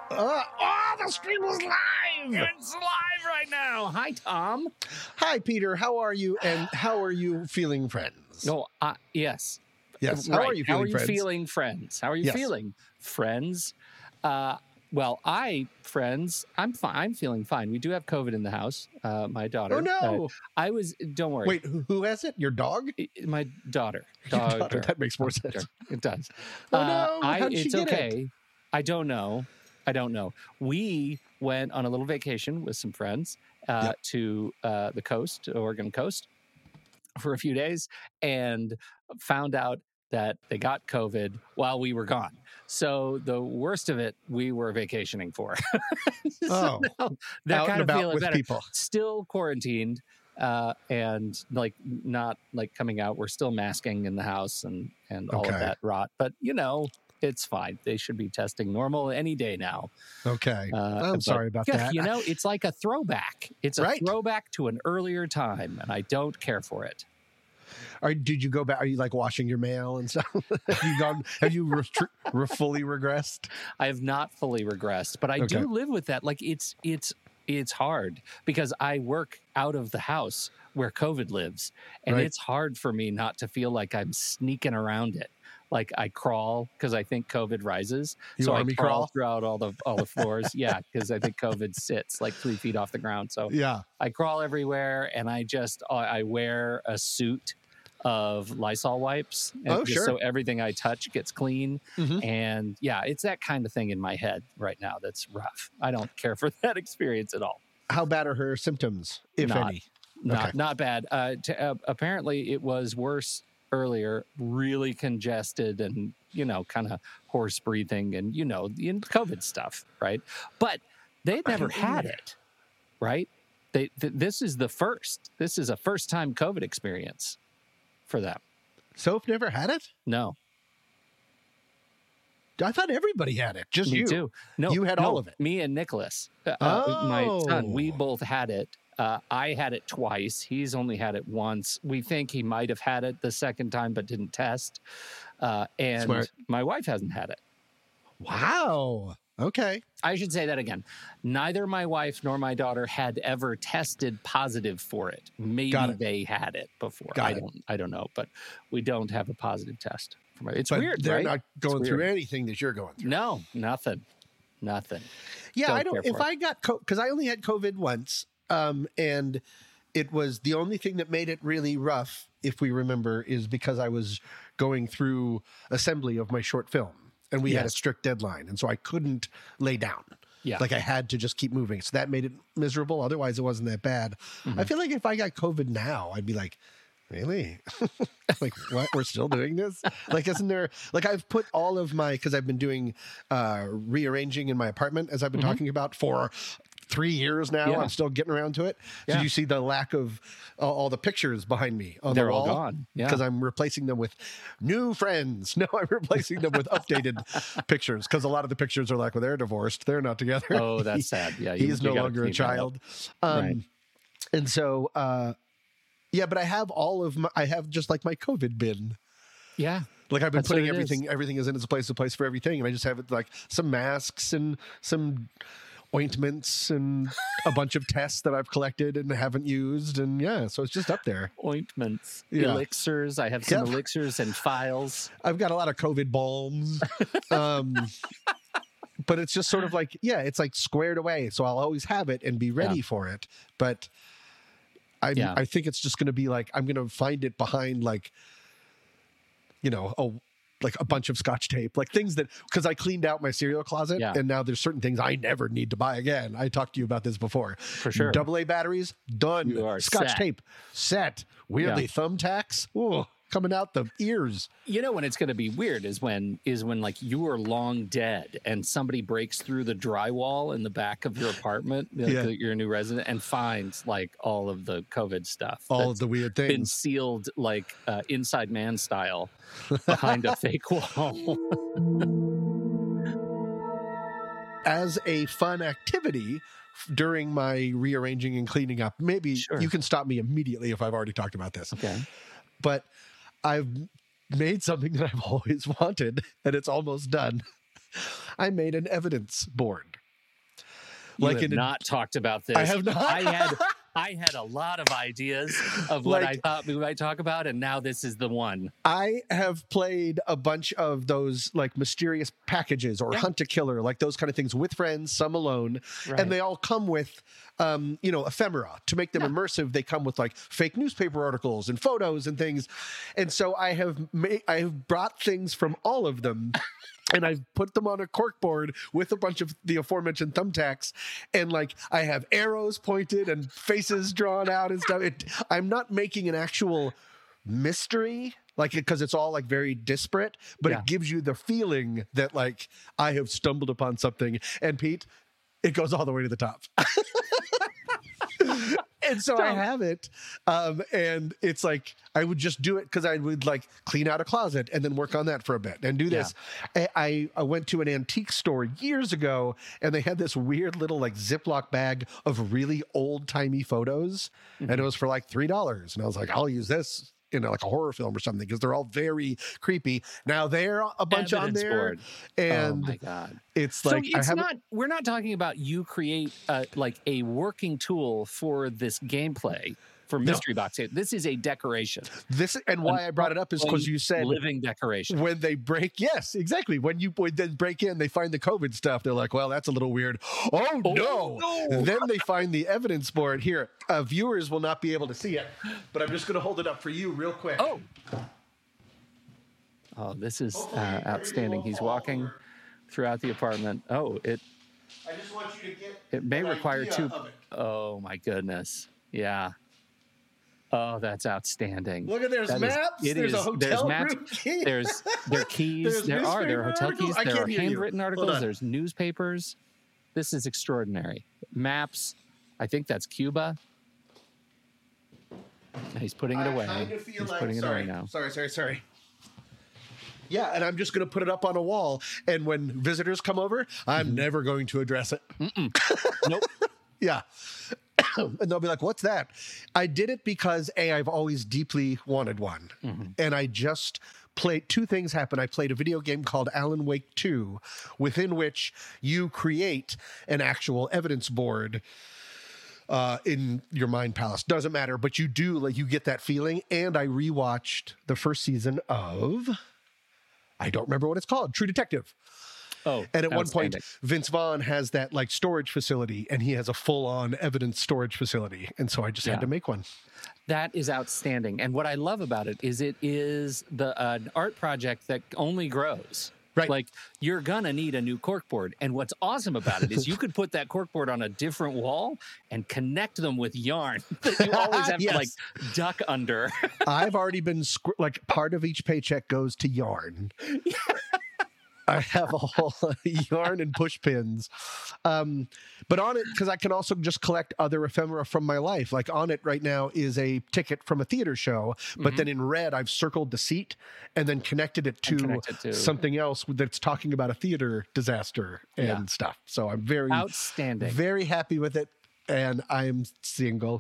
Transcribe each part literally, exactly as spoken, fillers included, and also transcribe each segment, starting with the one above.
Uh, oh, the stream is live. It's live right now. Hi, Tom. Hi, Peter. How are you? And how are you feeling, friends? No, uh, yes. Yes. Right. How are you feeling, How are you friends? feeling, friends? How are you Yes. feeling, friends? Uh, well, I, friends, I'm fine. I'm feeling fine. We do have COVID in the house. Uh, my daughter. Oh, no. Uh, I was, don't worry. Wait, who, who has it? Your dog? I- My daughter. Your Daughter. daughter. That makes more sense. It does. Oh, Uh, no. I, How did she it's get okay. it? I don't know. I don't know. We went on a little vacation with some friends uh, Yep. to uh, the coast, Oregon coast, for a few days, and found out that they got COVID while we were gone. So the worst of it, we were vacationing for. Oh, now they're out kind and of about feeling with better. people. Still quarantined uh, and like not like coming out. We're still masking in the house and and all Okay. of that rot. But you know, it's fine. They should be testing normal any day now. Okay. Uh, I'm but, sorry about yeah, that. You know, it's like a throwback. It's a Right. throwback to an earlier time, and I don't care for it. Are, did you go back? Are you like washing your mail and stuff? have you gone? Have you re- re- fully regressed? I have not fully regressed, but I Okay. do live with that. Like it's it's it's hard because I work out of the house where COVID lives, and Right. it's hard for me not to feel like I'm sneaking around it. Like I crawl because I think COVID rises, You so I army crawl, crawl? throughout all the all the floors. Yeah, because I think COVID sits like three feet off the ground. So Yeah. I crawl everywhere, and I just I I wear a suit of Lysol wipes, and Oh, just sure. so everything I touch gets clean. Mhm. And yeah, it's that kind of thing in my head right now that's rough. I don't care for that experience at all. How bad are her symptoms, if Not- any? Not Okay. not bad. Uh, t- uh, apparently, it was worse earlier. Really congested and you know, kind of hoarse breathing and you know, the COVID stuff, right? But they I never didn't had either. it, right? They th- this is the first. This is a first time COVID experience for them. Soph never had it? No, I thought everybody had it. Just me you. too. No, You had no, all of it. Me and Nicholas, uh, uh, my son, we Oh. both had it. Uh, I had it twice. He's only had it once. We think he might have had it the second time, but didn't test. Uh, and Smart. my wife hasn't had it. Wow. Okay. I should say that again. Neither my wife nor my daughter had ever tested positive for it. Maybe Got it. they had it before. Got I it. don't. I don't know, but we don't have a positive test. For it. It's But weird, they're right? not going It's through weird. anything that you're going through. No, nothing, nothing. Yeah, Don't I don't. care If for it. I got because I only had COVID once, um, and it was the only thing that made it really rough. If we remember, is because I was going through assembly of my short film, and we had a Yes. strict deadline, and so I couldn't lay down. Yeah. Like I had to just keep moving. So that made it miserable. Otherwise, it wasn't that bad. Mm-hmm. I feel like if I got COVID now, I'd be like, really? Like, what? We're still doing this? Like, isn't there, like, I've put all of my, because I've been doing uh, rearranging in my apartment, as I've been Mhm. talking about for three years now. Yeah. I'm still getting around to it. Yeah. Did you see the lack of uh, all the pictures behind me on They're the all wall? gone. Yeah. Because I'm replacing them with new friends. No, I'm replacing them with updated pictures because a lot of the pictures are like, well, they're divorced. They're not together. Oh, that's sad. Yeah, you- He's you no gotta longer a clean that up. child. Um, Right. And so, uh, yeah, but I have all of my, I have just like my COVID bin. Yeah, Like I've been That's what putting it is. everything, everything is in its place, a place for everything. And I just have it like some masks and some ointments and a bunch of tests that I've collected and haven't used. And yeah, so it's just up there. ointments, Yeah. elixirs. I have some Yep. elixirs and files. I've got a lot of COVID balms. um, but it's just sort of like, yeah, it's like squared away. So I'll always have it and be ready for it. But I Yeah. I think it's just going to be like, I'm going to find it behind like, you know, a, like a bunch of scotch tape, like things that, because I cleaned out my cereal closet Yeah. and now there's certain things I never need to buy again. I talked to you about this before. For sure. Double A batteries, done. You are Scotch set. tape, set. Weirdly, Yeah. thumbtacks, ooh, coming out the ears. You know when it's going to be weird is when is when like you are long dead and somebody breaks through the drywall in the back of your apartment, like, Yeah. your new resident, and finds like all of the COVID stuff. All that's of the weird been things. sealed like uh, Inside Man style behind a fake wall. As a fun activity f- during my rearranging and cleaning up, maybe Sure. you can stop me immediately if I've already talked about this, Okay. but I've made something that I've always wanted and it's almost done. I made an evidence board. You like have in a- not talked about this. I have not. I had I had a lot of ideas of what Like- I thought we might talk about, and now this is the one. I have played a bunch of those like mysterious packages or Yeah. hunt a killer, like those kind of things with friends, some alone, Right. and they all come with, um, you know, ephemera to make them Yeah. immersive. They come with like fake newspaper articles and photos and things, and so I have made, I have brought things from all of them. And I've put them on a corkboard with a bunch of the aforementioned thumbtacks, and like I have arrows pointed and faces drawn out and stuff. It, I'm not making an actual mystery, like because it's all like very disparate, but Yeah. it gives you the feeling that like I have stumbled upon something. And Pete, it goes all the way to the top. And so I have it, um, and it's like I would just do it because I would like clean out a closet and then work on that for a bit and do this. I, I, I went to an antique store years ago, and they had this weird little like Ziploc bag of really old timey photos, and it was for like three dollars. And I was like, I'll use this in like a horror film or something because they're all very creepy. Now they're a bunch Evidence on there, board. and oh my god! it's like so I it's haven't. not. We're not talking about you create uh, like a working tool for this gameplay for Mystery Box. This is a decoration. This and why I brought it up is because you said living decoration. when they break, yes, exactly. When you when then break in, they find the COVID stuff. They're like, well, that's a little weird. Oh, Oh, no. no. Then they find the evidence board. Here, uh, viewers will not be able to see it, but I'm just going to hold it up for you real quick. Oh, oh, this is uh, outstanding. He's walking throughout the apartment. Oh, it I just want you to get it may an require idea two. of it. Oh my goodness! Yeah. Oh, that's outstanding. Look at there's That is- maps. it there's is- a hotel there's maps. room key. There's there are keys. There's there are there newspaper are hotel articles. keys. I There can't are hear you. handwritten Hold articles. on. There's newspapers. This is extraordinary. Maps. I think that's Cuba. He's putting it I away. kind of feel He's like, putting it sorry, away now. sorry, sorry, sorry. Yeah, and I'm just going to put it up on a wall. And when visitors come over, I'm Mm-hmm. never going to address it. Nope. Yeah. And they'll be like, what's that? I did it because, A, I've always deeply wanted one. Mm-hmm. And I just played, two things happened. I played a video game called Alan Wake two, within which you create an actual evidence board uh, in your mind palace. Doesn't matter, but you do, like, you get that feeling. And I rewatched the first season of, I don't remember what it's called, True Detective. Oh, And at one point, outstanding. Vince Vaughn has that like storage facility, and he has a full-on evidence storage facility. And so I just Yeah. had to make one. That is outstanding. And what I love about it is it is the uh, an art project that only grows. Right. Like you're gonna need a new corkboard. And what's awesome about it is you could put that corkboard on a different wall and connect them with yarn that you always have Yes. to like duck under. I've already been squ- like part of each paycheck goes to yarn. I have a whole yarn and push pins. Um, but on it, because I can also just collect other ephemera from my life. Like on it right now is a ticket from a theater show, but then in red, I've circled the seat and then connected it to, connected to- something else that's talking about a theater disaster and Yeah. stuff. So I'm very, Outstanding. very happy with it. And I'm single.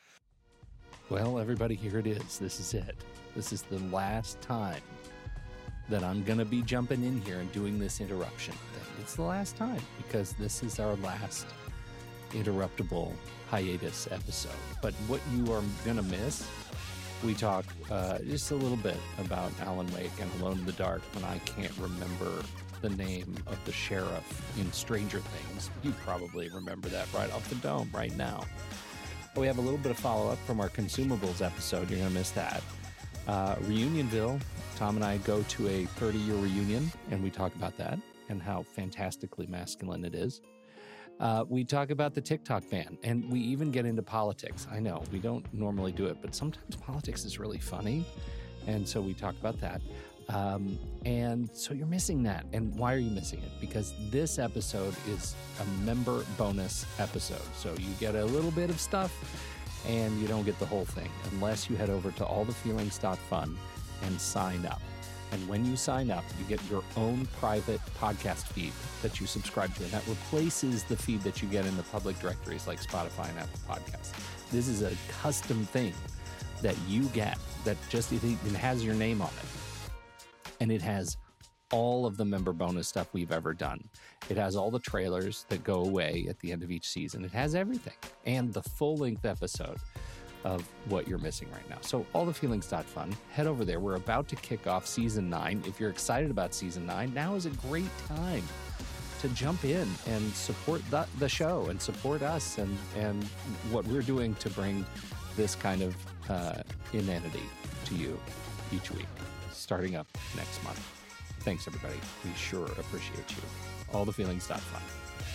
Well, everybody, here it is. This is it. This is the last time that I'm going to be jumping in here and doing this interruption thing. It's the last time because this is our last interruptible hiatus episode. But what you are going to miss, we talk uh, just a little bit about Alan Wake and Alone in the Dark when I can't remember the name of the sheriff in Stranger Things. You probably remember that right off the dome right now. We have a little bit of follow-up from our consumables episode. You're going to miss that. Uh, Reunionville, Tom and I go to a thirty-year reunion, and we talk about that and how fantastically masculine it is. Uh, we talk about the TikTok ban, and we even get into politics. I know, we don't normally do it, but sometimes politics is really funny, and so we talk about that. Um, and so you're missing that. And why are you missing it? Because this episode is a member bonus episode. So you get a little bit of stuff and you don't get the whole thing unless you head over to all the feelings dot fun and sign up. And when you sign up, you get your own private podcast feed that you subscribe to. And that replaces the feed that you get in the public directories like Spotify and Apple Podcasts. This is a custom thing that you get that just even has your name on it. And it has all of the member bonus stuff we've ever done. It has all the trailers that go away at the end of each season. It has everything, and the full-length episode of what you're missing right now. So all the feelings dot fun, head over there. We're about to kick off season nine. If you're excited about season nine, now is a great time to jump in and support the, the show and support us and, and what we're doing to bring this kind of uh, inanity to you each week, starting up next month. Thanks, everybody. We sure appreciate you. all the feelings dot fun.